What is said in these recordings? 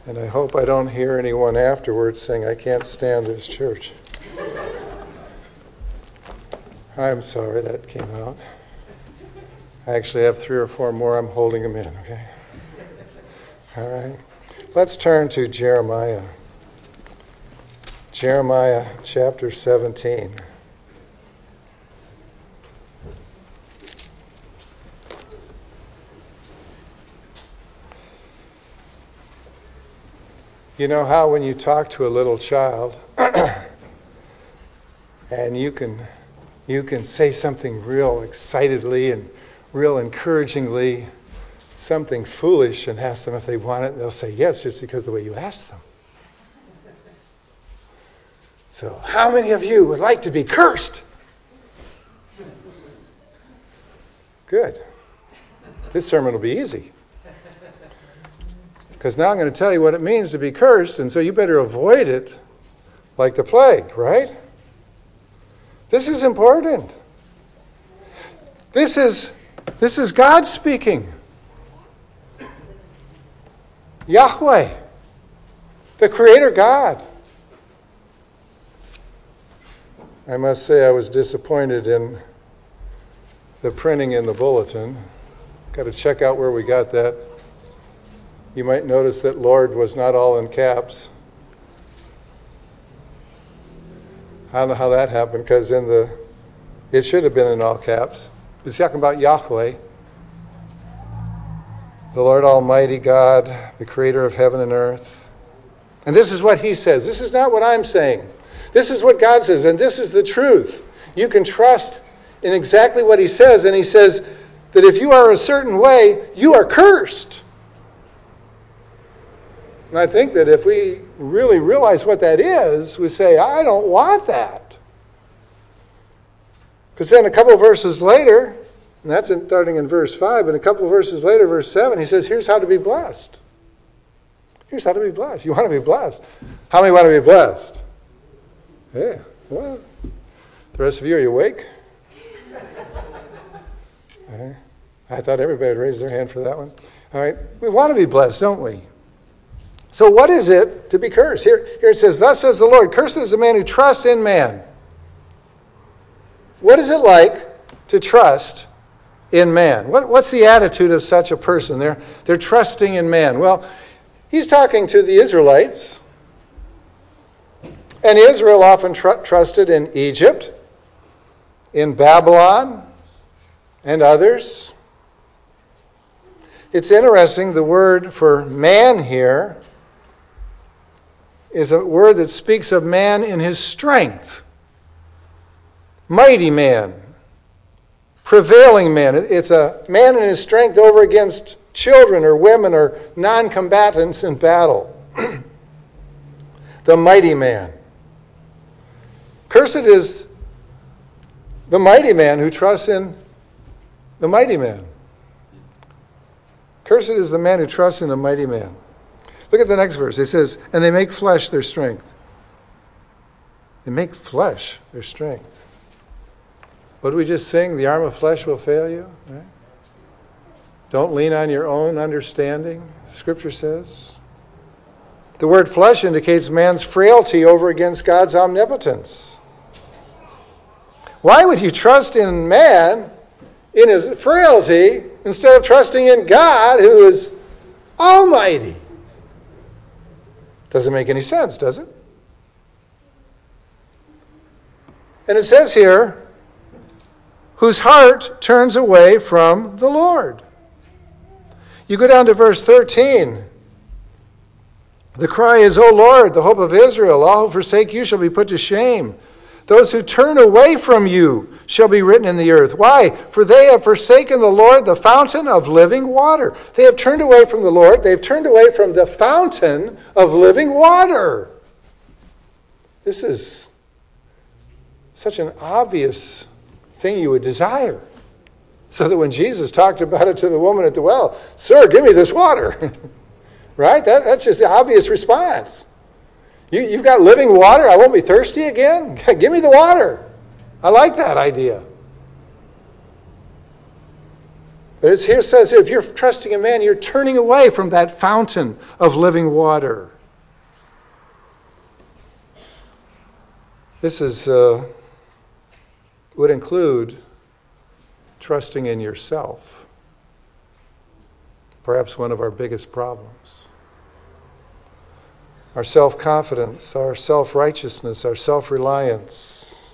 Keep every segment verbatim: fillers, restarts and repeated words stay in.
And I hope I don't hear anyone afterwards saying, I can't stand this church. I'm sorry that came out. I actually have three or four more. I'm holding them in, okay? All right. Let's turn to Jeremiah. Jeremiah chapter seventeen. You know how when you talk to a little child and you can you can say something real excitedly and real encouragingly, something foolish, and ask them if they want it, and they'll say yes just because of the way you ask them. So, how many of you would like to be cursed? Good. This sermon will be easy. Because now I'm going to tell you what it means to be cursed, and so you better avoid it like the plague, right? This is important. This is, this is God speaking. Yahweh, the Creator God. I must say I was disappointed in the printing in the bulletin. Got to check out where we got that. You might notice that Lord was not all in caps. I don't know how that happened, because in the it should have been in all caps. It's talking about Yahweh, the Lord Almighty God, the Creator of heaven and earth. And this is what He says. This is not what I'm saying. This is what God says, and this is the truth. You can trust in exactly what He says, and He says that if you are a certain way, you are cursed. And I think that if we really realize what that is, we say, I don't want that. Because then a couple of verses later, and that's in, starting in verse five, but a couple of verses later, verse seven, he says, here's how to be blessed. Here's how to be blessed. You want to be blessed. How many want to be blessed? Yeah, well, the rest of you, are you awake? Okay. I thought everybody would raise their hand for that one. All right, we want to be blessed, don't we? So what is it to be cursed? Here, here it says, thus says the Lord, cursed is the man who trusts in man. What is it like to trust in man? What, what's the attitude of such a person? They're, they're trusting in man. Well, he's talking to the Israelites. And Israel often tr- trusted in Egypt, in Babylon, and others. It's interesting, the word for man here is a word that speaks of man in his strength. Mighty man. Prevailing man. It's a man in his strength over against children or women or non-combatants in battle. The mighty man. Cursed is the mighty man who trusts in the mighty man. Cursed is the man who trusts in the mighty man. Look at the next verse. It says, and they make flesh their strength. They make flesh their strength. What did we just sing? The arm of flesh will fail you. Right? Don't lean on your own understanding, Scripture says. The word flesh indicates man's frailty over against God's omnipotence. Why would you trust in man in his frailty instead of trusting in God who is almighty? Doesn't make any sense, does it? And it says here, whose heart turns away from the Lord. You go down to verse thirteen. The cry is, O Lord, the hope of Israel, all who forsake you shall be put to shame. Those who turn away from you shall be written in the earth. Why? For they have forsaken the Lord, the fountain of living water. They have turned away from the Lord. They've turned away from the fountain of living water. This is such an obvious thing you would desire. So that when Jesus talked about it to the woman at the well, sir, give me this water. Right? That, that's just the obvious response. You, you've got living water. I won't be thirsty again. Give me the water. I like that idea. But it's here it says, if you're trusting in man, you're turning away from that fountain of living water. This is uh, would include trusting in yourself. Perhaps one of our biggest problems. Our self-confidence, our self-righteousness, our self-reliance.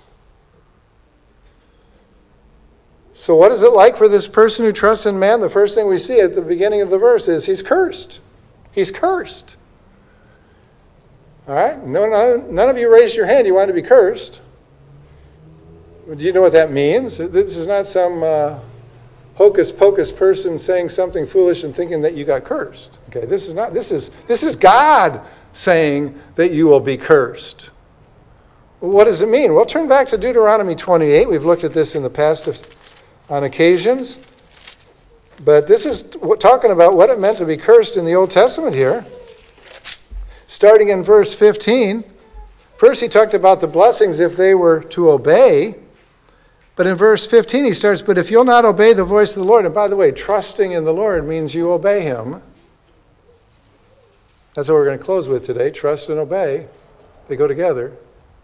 So what is it like for this person who trusts in man? The first thing we see at the beginning of the verse is he's cursed. He's cursed. All right? No, no, none of you raised your hand. You want to be cursed. Do you know what that means? This is not some uh, hocus-pocus person saying something foolish and thinking that you got cursed. Okay, this is not. This is this is God saying that you will be cursed. Well, what does it mean? Well, turn back to Deuteronomy twenty-eight. We've looked at this in the past on occasions. But this is talking about what it meant to be cursed in the Old Testament here. Starting in verse fifteen. First he talked about the blessings if they were to obey. But in verse fifteen he starts, but if you'll not obey the voice of the Lord, and by the way, trusting in the Lord means you obey him. That's what we're going to close with today, trust and obey. They go together.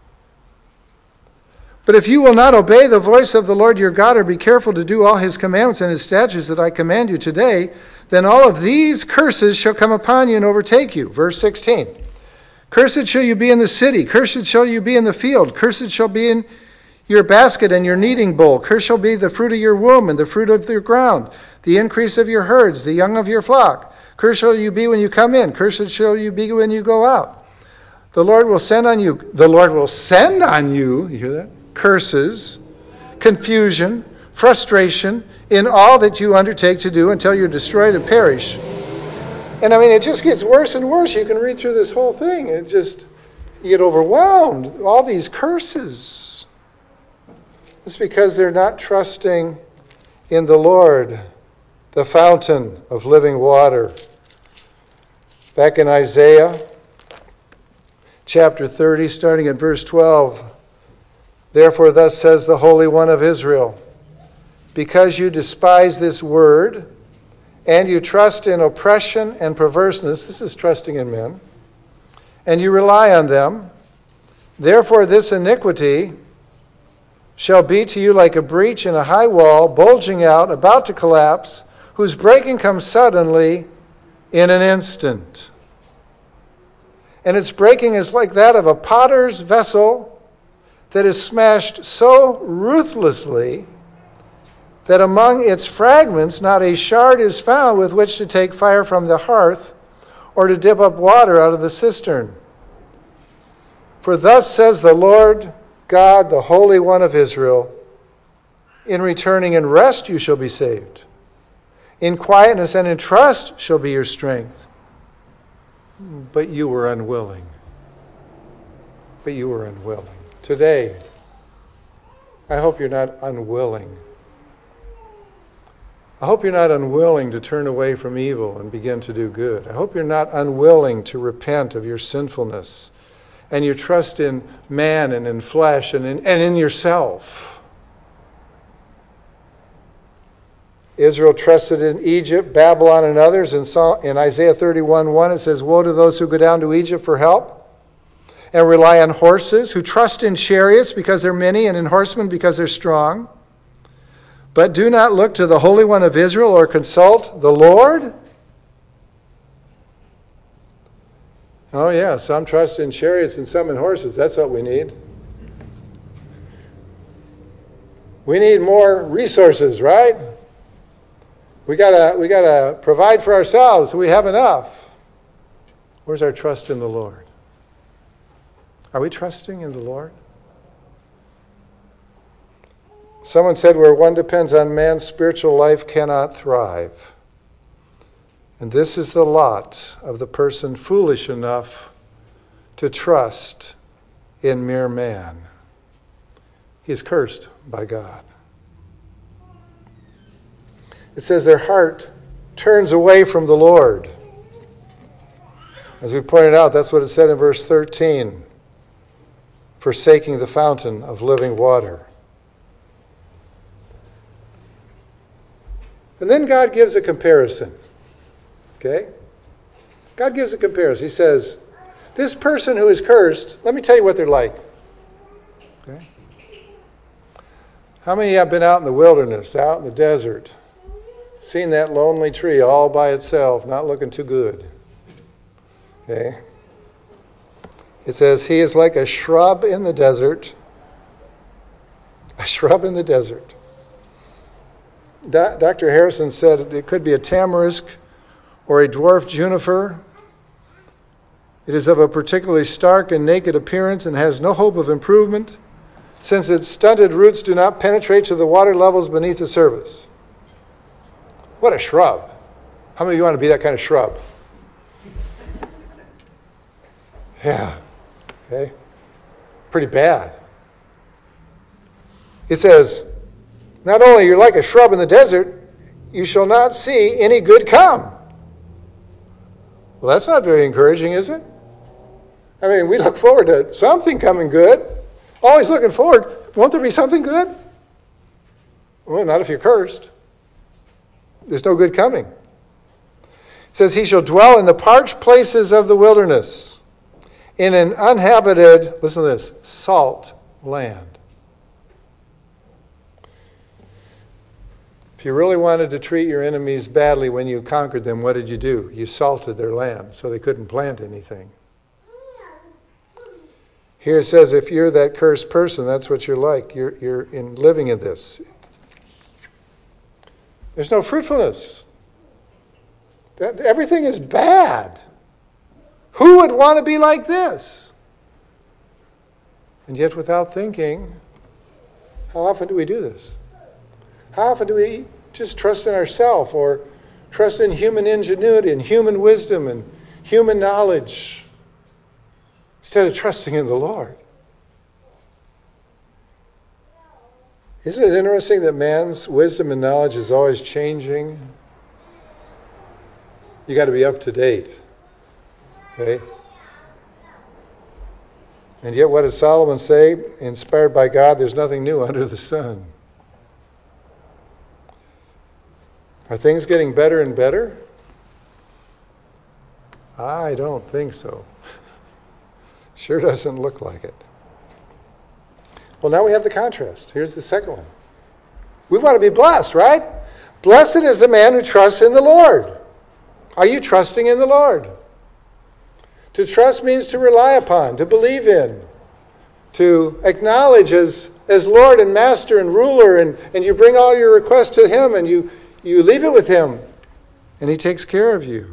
But if you will not obey the voice of the Lord your God, or be careful to do all his commandments and his statutes that I command you today, then all of these curses shall come upon you and overtake you. Verse sixteen. Cursed shall you be in the city, cursed shall you be in the field, cursed shall be in your basket and your kneading bowl, cursed shall be the fruit of your womb and the fruit of your ground, the increase of your herds, the young of your flock. Cursed shall you be when you come in, cursed shall you be when you go out. The Lord will send on you, the Lord will send on you, you hear that? Curses, confusion, frustration in all that you undertake to do until you're destroyed and perish. And I mean, it just gets worse and worse. You can read through this whole thing. It just, you get overwhelmed. All these curses. It's because they're not trusting in the Lord, the fountain of living water. Back in Isaiah chapter thirty, starting at verse twelve. Therefore thus says the Holy One of Israel, because you despise this word, and you trust in oppression and perverseness, this is trusting in men, and you rely on them, therefore this iniquity shall be to you like a breach in a high wall, bulging out, about to collapse, whose breaking comes suddenly in an instant. And its breaking is like that of a potter's vessel that is smashed so ruthlessly that among its fragments not a shard is found with which to take fire from the hearth or to dip up water out of the cistern. For thus says the Lord God, the Holy One of Israel, in returning in rest you shall be saved. In quietness and in trust shall be your strength. But you were unwilling. But you were unwilling. Today, I hope you're not unwilling. I hope you're not unwilling to turn away from evil and begin to do good. I hope you're not unwilling to repent of your sinfulness and your trust in man and in flesh and in, and in yourself. Israel trusted in Egypt, Babylon, and others. In, in Isaiah thirty-one one, it says, woe to those who go down to Egypt for help and rely on horses, who trust in chariots because they're many and in horsemen because they're strong. But do not look to the Holy One of Israel or consult the Lord. Oh yeah, some trust in chariots and some in horses. That's what we need. We need more resources, right? We gotta we gotta provide for ourselves so we have enough. Where's our trust in the Lord? Are we trusting in the Lord? Someone said, where one depends on man, spiritual life cannot thrive. And this is the lot of the person foolish enough to trust in mere man. He is cursed by God. It says their heart turns away from the Lord. As we pointed out, that's what it said in verse thirteen. Forsaking the fountain of living water. And then God gives a comparison. Okay? God gives a comparison. He says, this person who is cursed, let me tell you what they're like. Okay? How many have been out in the wilderness, out in the desert, seen that lonely tree all by itself, not looking too good? Okay? It says, he is like a shrub in the desert. A shrub in the desert. Do- Doctor Harrison said it could be a tamarisk or a dwarf juniper. It is of a particularly stark and naked appearance and has no hope of improvement, since its stunted roots do not penetrate to the water levels beneath the surface. What a shrub. How many of you want to be that kind of shrub? Yeah. Okay. Pretty bad. It says, not only you're like a shrub in the desert, you shall not see any good come. Well, that's not very encouraging, is it? I mean, we look forward to something coming good. Always looking forward. Won't there be something good? Well, not if you're cursed. There's no good coming. It says, he shall dwell in the parched places of the wilderness, in an uninhabited, listen to this, salt land. If you really wanted to treat your enemies badly when you conquered them, what did you do? You salted their land so they couldn't plant anything. Here it says, if you're that cursed person, that's what you're like. You're, you're in living in this. There's no fruitfulness. That, everything is bad. Who would want to be like this? And yet, without thinking, how often do we do this? How often do we just trust in ourselves or trust in human ingenuity and human wisdom and human knowledge instead of trusting in the Lord? Isn't it interesting that man's wisdom and knowledge is always changing? You got to be up to date. Okay? And yet what does Solomon say? Inspired by God, there's nothing new under the sun. Are things getting better and better? I don't think so. Sure doesn't look like it. Well, now we have the contrast. Here's the second one. We want to be blessed, right? Blessed is the man who trusts in the Lord. Are you trusting in the Lord? To trust means to rely upon, to believe in, to acknowledge as, as Lord and Master and ruler, and, and you bring all your requests to him and you You leave it with him, and he takes care of you.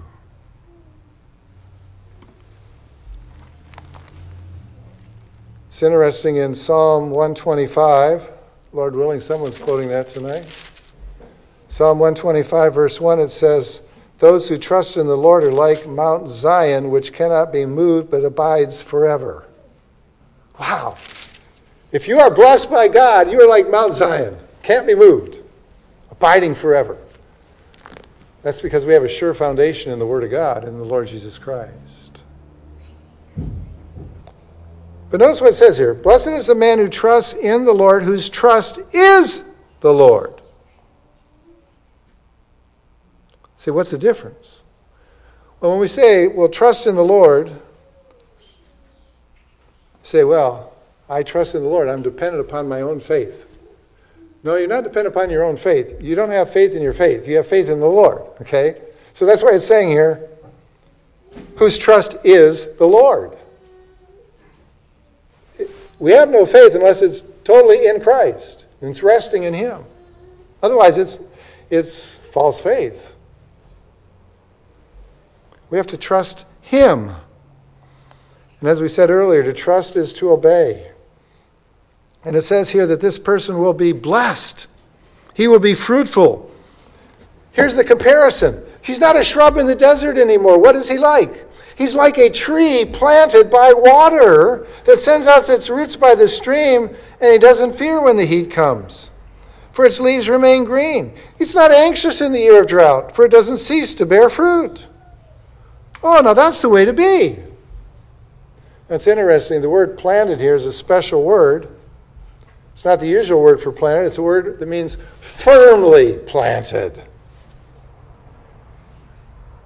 It's interesting in Psalm one twenty-five, Lord willing, someone's quoting that tonight. Psalm one twenty-five, verse one, it says, those who trust in the Lord are like Mount Zion, which cannot be moved but abides forever. Wow. If you are blessed by God, you are like Mount Zion, can't be moved. Abiding forever. That's because we have a sure foundation in the Word of God, in the Lord Jesus Christ. But notice what it says here. Blessed is the man who trusts in the Lord, whose trust is the Lord. See, what's the difference? Well, when we say, well, trust in the Lord, say, well, I trust in the Lord. I'm dependent upon my own faith. No, you're not dependent upon your own faith. You don't have faith in your faith. You have faith in the Lord, okay? So that's why it's saying here, whose trust is the Lord. We have no faith unless it's totally in Christ, and it's resting in him. Otherwise, it's, it's false faith. We have to trust him. And as we said earlier, to trust is to obey. And it says here that this person will be blessed. He will be fruitful. Here's the comparison. He's not a shrub in the desert anymore. What is he like? He's like a tree planted by water that sends out its roots by the stream, and he doesn't fear when the heat comes, for its leaves remain green. He's not anxious in the year of drought, for it doesn't cease to bear fruit. Oh, now that's the way to be. That's interesting. The word planted here is a special word. It's not the usual word for planted. It's a word that means firmly planted.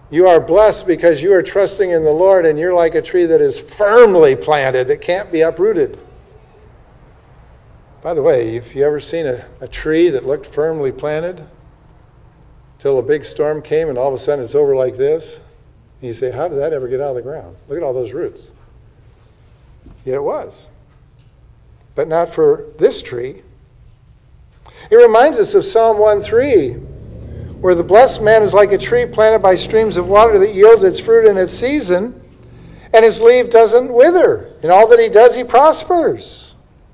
You are blessed because you are trusting in the Lord, and you're like a tree that is firmly planted, that can't be uprooted. By the way, have you ever seen a, a tree that looked firmly planted till a big storm came and all of a sudden it's over like this? And you say, how did that ever get out of the ground? Look at all those roots. Yet it was. But not for this tree. It reminds us of Psalm one three, where the blessed man is like a tree planted by streams of water that yields its fruit in its season, and his leaf doesn't wither. In all that he does, he prospers.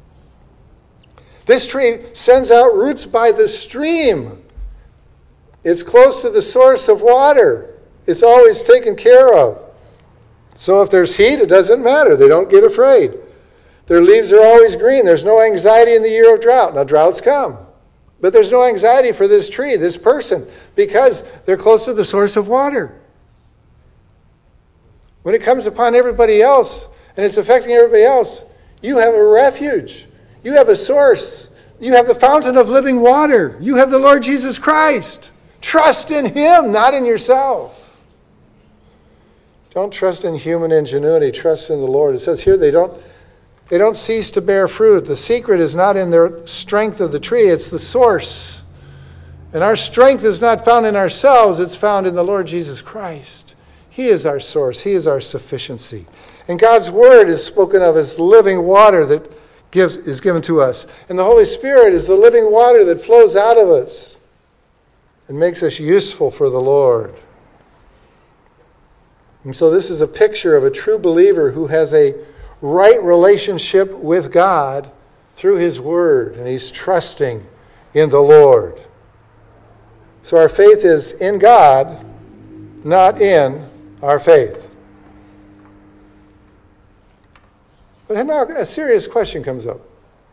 This tree sends out roots by the stream. It's close to the source of water. It's always taken care of. So if there's heat, it doesn't matter. They don't get afraid. Their leaves are always green. There's no anxiety in the year of drought. Now, droughts come. But there's no anxiety for this tree, this person, because they're close to the source of water. When it comes upon everybody else, and it's affecting everybody else, you have a refuge. You have a source. You have the fountain of living water. You have the Lord Jesus Christ. Trust in him, not in yourself. Don't trust in human ingenuity. Trust in the Lord. It says here they don't, they don't cease to bear fruit. The secret is not in their strength of the tree. It's the source. And our strength is not found in ourselves. It's found in the Lord Jesus Christ. He is our source. He is our sufficiency. And God's word is spoken of as living water that gives is given to us. And the Holy Spirit is the living water that flows out of us and makes us useful for the Lord. And so this is a picture of a true believer who has a right relationship with God through his word, and he's trusting in the Lord. So our faith is in God, not in our faith. But now a serious question comes up.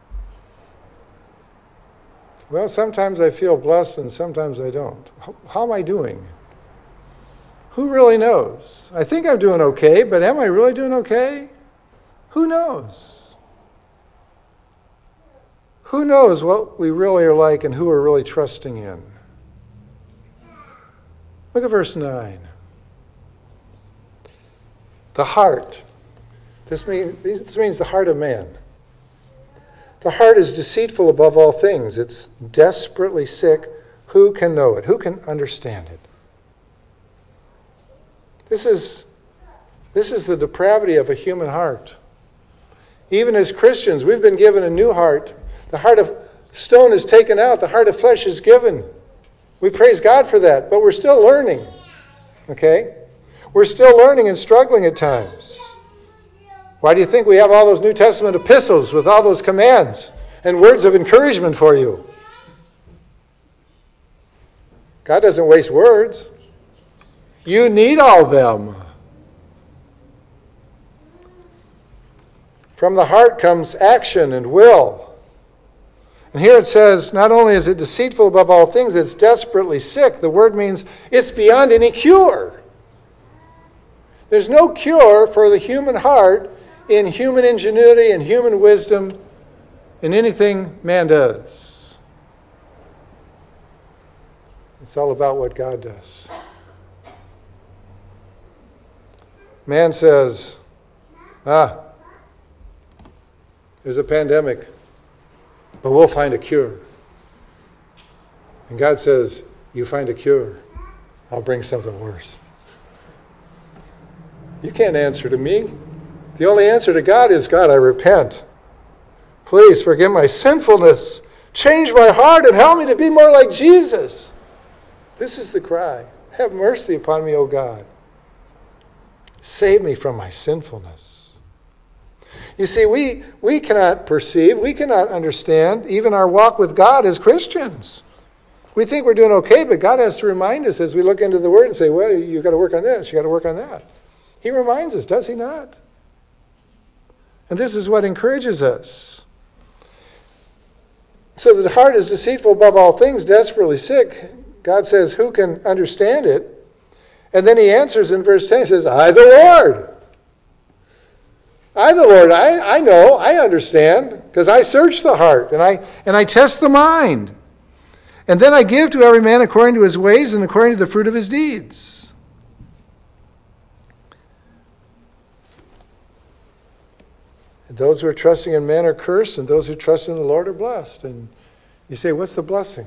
Well, sometimes I feel blessed and sometimes I don't. How am I doing? Who really knows? I think I'm doing okay, but am I really doing okay? Who knows? Who knows what we really are like and who we're really trusting in? Look at verse nine. The heart. This means, this means the heart of man. The heart is deceitful above all things. It's desperately sick. Who can know it? Who can understand it? This is, this is the depravity of a human heart. Even as Christians, we've been given a new heart. The heart of stone is taken out. The heart of flesh is given. We praise God for that, but we're still learning. Okay? We're still learning and struggling at times. Why do you think we have all those New Testament epistles with all those commands and words of encouragement for you? God doesn't waste words. You need all them. From the heart comes action and will. And here it says, not only is it deceitful above all things, it's desperately sick. The word means it's beyond any cure. There's no cure for the human heart in human ingenuity and human wisdom in anything man does. It's all about what God does. Man says, ah, there's a pandemic, but we'll find a cure. And God says, you find a cure, I'll bring something worse. You can't answer to me. The only answer to God is, God, I repent. Please forgive my sinfulness. Change my heart and help me to be more like Jesus. This is the cry. Have mercy upon me, O God. Save me from my sinfulness. You see, we, we cannot perceive, we cannot understand even our walk with God as Christians. We think we're doing okay, but God has to remind us as we look into the Word and say, well, you've got to work on this, you've got to work on that. He reminds us, does he not? And this is what encourages us. So the heart is deceitful above all things, desperately sick. God says, who can understand it? And then he answers in verse ten, he says, I the Lord. I the Lord, I, I know, I understand, because I search the heart, and I and I test the mind. And then I give to every man according to his ways and according to the fruit of his deeds. Those who are trusting in men are cursed, and those who trust in the Lord are blessed. And you say, what's the blessing?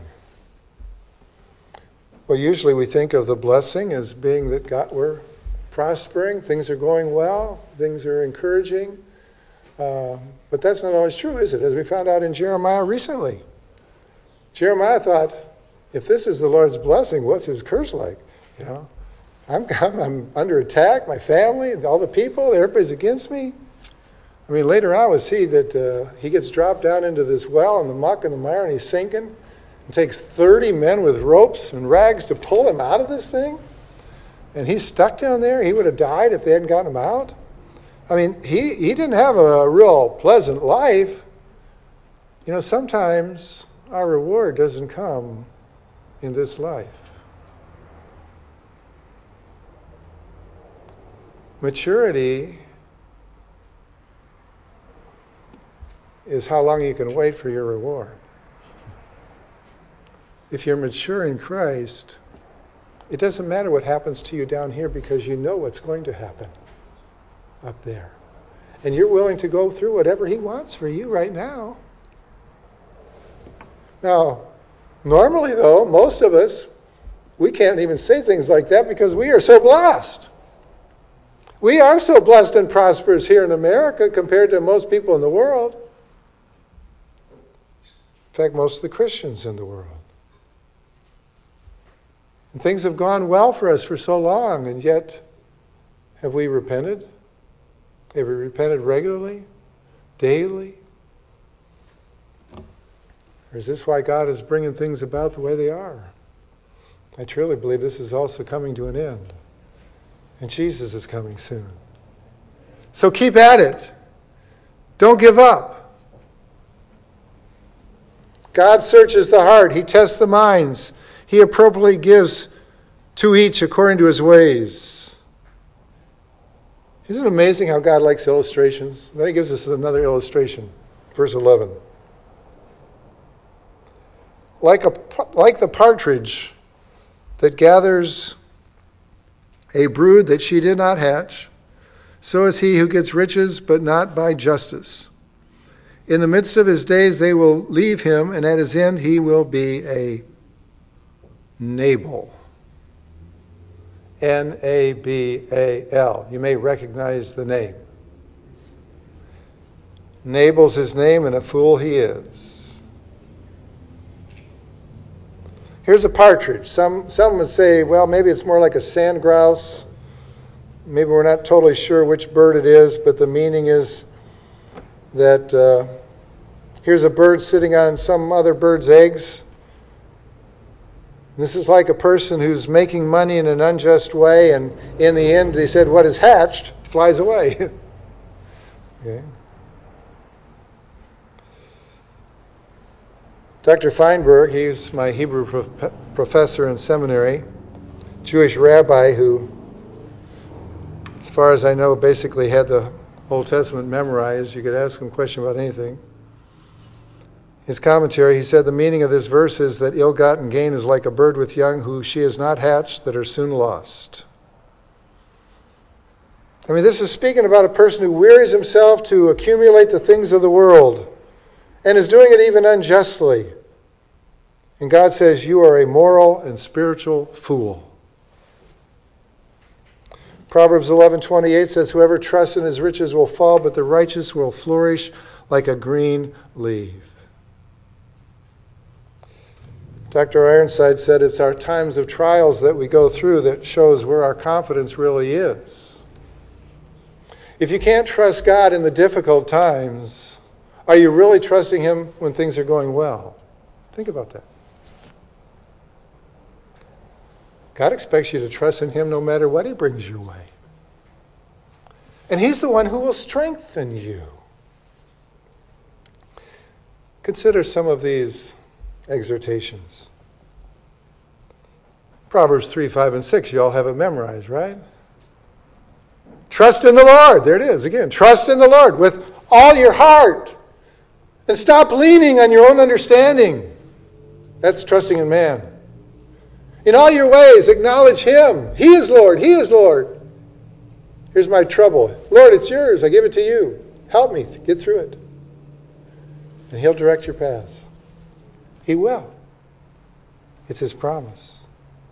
Well, usually we think of the blessing as being that God, we're prospering, things are going well, things are encouraging. Uh, but that's not always true, is it? As we found out in Jeremiah recently. Jeremiah thought, if this is the Lord's blessing, what's his curse like? You know, I'm, I'm, I'm under attack, my family, all the people, everybody's against me. I mean, later on we see that uh, he gets dropped down into this well in the muck and the mire, and he's sinking. It takes thirty men with ropes and rags to pull him out of this thing. And he's stuck down there. He would have died if they hadn't gotten him out. I mean, he, he didn't have a real pleasant life. You know, sometimes our reward doesn't come in this life. Maturity is how long you can wait for your reward. If you're mature in Christ, it doesn't matter what happens to you down here because you know what's going to happen up there. And you're willing to go through whatever he wants for you right now. Now, normally though, most of us, we can't even say things like that because we are so blessed. We are so blessed and prosperous here in America compared to most people in the world. In fact, most of the Christians in the world. And things have gone well for us for so long, and yet have we repented? Have we repented regularly, daily? Or is this why God is bringing things about the way they are? I truly believe this is also coming to an end. And Jesus is coming soon. So keep at it. Don't give up. God searches the heart. He tests the minds. He appropriately gives to each according to his ways. Isn't it amazing how God likes illustrations? Then he gives us another illustration. Verse eleven. Like, a, like the partridge that gathers a brood that she did not hatch, so is he who gets riches, but not by justice. In the midst of his days they will leave him, and at his end he will be a Nabal. N A B A L. You may recognize the name. Nabal's his name, and a fool he is. Here's a partridge. Some, some would say, well, maybe it's more like a sand grouse. Maybe we're not totally sure which bird it is, but the meaning is that uh, here's a bird sitting on some other bird's eggs. This is like a person who's making money in an unjust way, and in the end, they said, what is hatched flies away. Okay. Doctor Feinberg, he's my Hebrew prof- professor in seminary, Jewish rabbi who, as far as I know, basically had the Old Testament memorized. You could ask him a question about anything. His commentary, he said, the meaning of this verse is that ill-gotten gain is like a bird with young who she has not hatched that are soon lost. I mean, this is speaking about a person who wearies himself to accumulate the things of the world and is doing it even unjustly. And God says, you are a moral and spiritual fool. Proverbs eleven twenty-eight says, whoever trusts in his riches will fall, but the righteous will flourish like a green leaf. Doctor Ironside said it's our times of trials that we go through that shows where our confidence really is. If you can't trust God in the difficult times, are you really trusting him when things are going well? Think about that. God expects you to trust in him no matter what he brings your way. And he's the one who will strengthen you. Consider some of these exhortations. Proverbs three, five, and six. You all have it memorized, right? Trust in the Lord. There it is again. Trust in the Lord with all your heart. And stop leaning on your own understanding. That's trusting in man. In all your ways, acknowledge him. He is Lord. He is Lord. Here's my trouble. Lord, it's yours. I give it to you. Help me get through it. And he'll direct your paths. He will. It's his promise.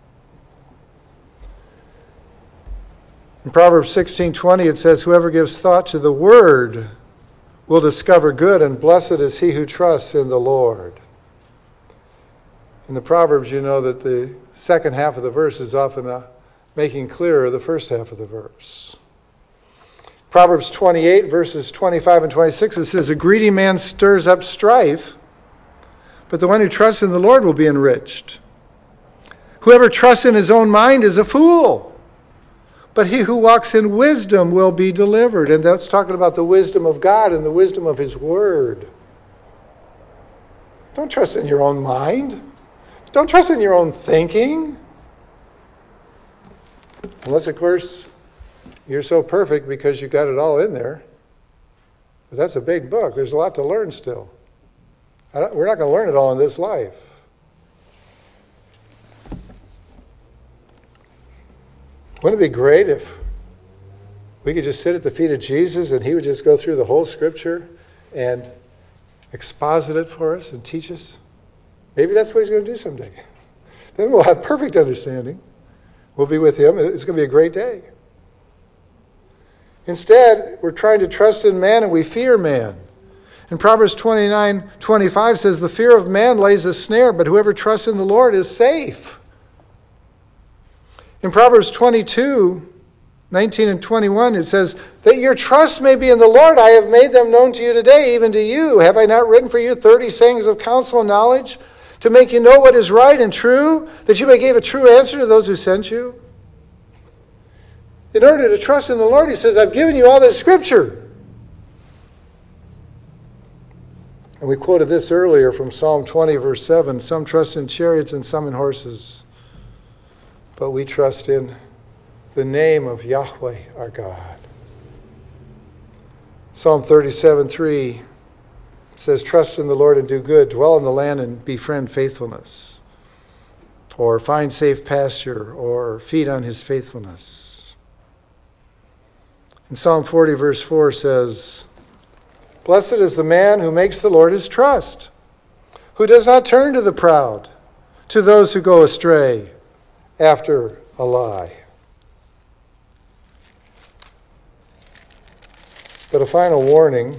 In Proverbs sixteen twenty it says, whoever gives thought to the word will discover good, and blessed is he who trusts in the Lord. In the Proverbs, you know that the second half of the verse is often uh, making clearer the first half of the verse. Proverbs twenty-eight, verses twenty-five and twenty-six, it says, a greedy man stirs up strife, but the one who trusts in the Lord will be enriched. Whoever trusts in his own mind is a fool, but he who walks in wisdom will be delivered. And that's talking about the wisdom of God and the wisdom of his word. Don't trust in your own mind. Don't trust in your own thinking. Unless, of course, you're so perfect because you got it all in there. But that's a big book. There's a lot to learn still. I don't, we're not going to learn it all in this life. Wouldn't it be great if we could just sit at the feet of Jesus and he would just go through the whole Scripture and exposit it for us and teach us? Maybe that's what he's going to do someday. Then we'll have perfect understanding. We'll be with him. It's going to be a great day. Instead, we're trying to trust in man and we fear man. And Proverbs twenty-nine twenty-five says, the fear of man lays a snare, but whoever trusts in the Lord is safe. In Proverbs twenty-two nineteen and twenty-one, it says, that your trust may be in the Lord. I have made them known to you today, even to you. Have I not written for you thirty sayings of counsel and knowledge, to make you know what is right and true, that you may give a true answer to those who sent you? In order to trust in the Lord, he says, I've given you all this Scripture. And we quoted this earlier from Psalm twenty, verse seven. Some trust in chariots and some in horses, but we trust in the name of Yahweh our God. Psalm thirty-seven three says, trust in the Lord and do good, dwell in the land and befriend faithfulness, or find safe pasture, or feed on his faithfulness. And Psalm forty verse four says, blessed is the man who makes the Lord his trust, who does not turn to the proud, to those who go astray after a lie. But a final warning.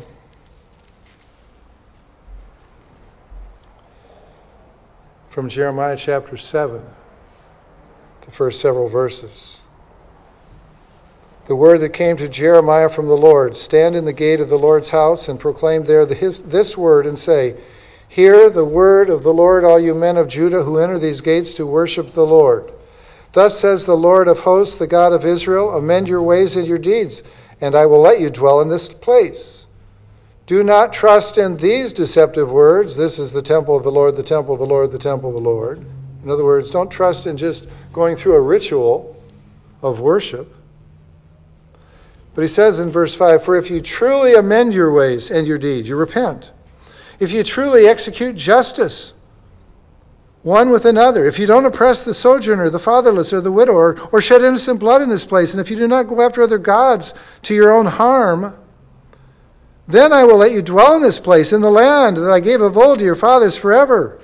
From Jeremiah chapter seven, the first several verses. The word that came to Jeremiah from the Lord, stand in the gate of the Lord's house and proclaim there the, his, this word and say, hear the word of the Lord, all you men of Judah who enter these gates to worship the Lord. Thus says the Lord of hosts, the God of Israel, amend your ways and your deeds, and I will let you dwell in this place. Do not trust in these deceptive words. This is the temple of the Lord, the temple of the Lord, the temple of the Lord. In other words, don't trust in just going through a ritual of worship. But he says in verse five, for if you truly amend your ways and your deeds, you repent. If you truly execute justice one with another, if you don't oppress the sojourner, the fatherless, or the widow, or, or shed innocent blood in this place, and if you do not go after other gods to your own harm, then I will let you dwell in this place, in the land that I gave of old to your fathers forever.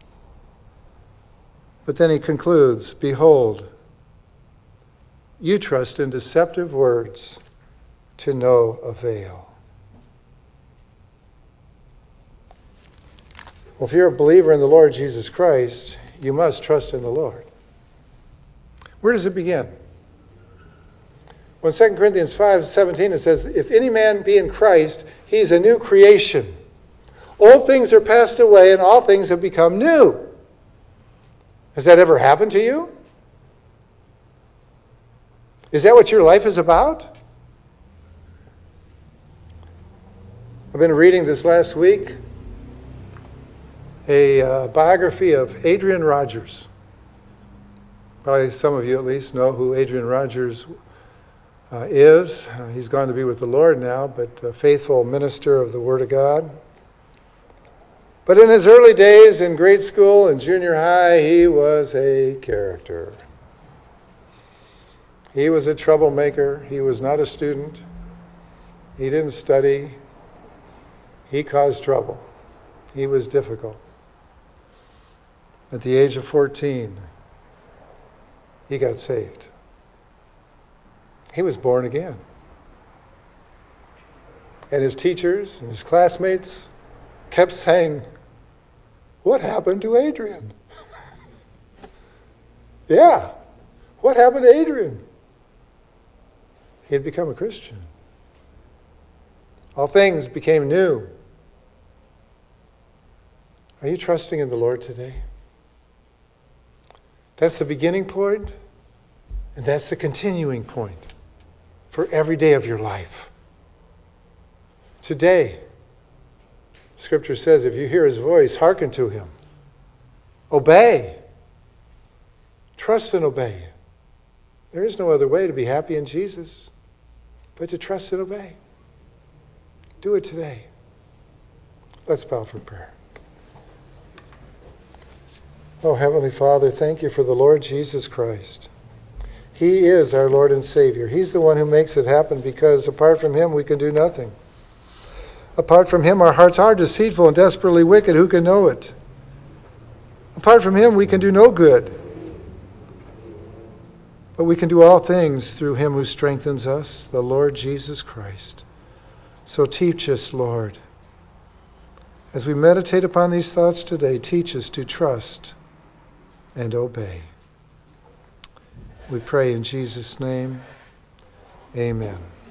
But then he concludes, behold, you trust in deceptive words to no avail. Well, if you're a believer in the Lord Jesus Christ, you must trust in the Lord. Where does it begin? Well, in Second Corinthians five seventeen, it says, if any man be in Christ, he's a new creation. Old things are passed away, and all things have become new. Has that ever happened to you? Is that what your life is about? I've been reading this last week a uh, biography of Adrian Rogers. Probably some of you at least know who Adrian Rogers uh, is. Uh, he's gone to be with the Lord now, but a faithful minister of the Word of God. But in his early days in grade school and junior high, he was a character. He was a troublemaker. He was not a student. He didn't study He caused trouble. He was difficult. At the age of fourteen, he got saved. He was born again. And his teachers and his classmates kept saying, "What happened to Adrian?" Yeah, what happened to Adrian? He had become a Christian. All things became new. Are you trusting in the Lord today? That's the beginning point, and that's the continuing point for every day of your life. Today, Scripture says, if you hear his voice, hearken to him. Obey. Trust and obey. There is no other way to be happy in Jesus but to trust and obey. Do it today. Let's bow for prayer. Oh, Heavenly Father, thank you for the Lord Jesus Christ. He is our Lord and Savior. He's the one who makes it happen, because apart from him, we can do nothing. Apart from him, our hearts are deceitful and desperately wicked. Who can know it? Apart from him, we can do no good. But we can do all things through him who strengthens us, the Lord Jesus Christ. So teach us, Lord. As we meditate upon these thoughts today, teach us to trust and obey. We pray in Jesus' name. Amen.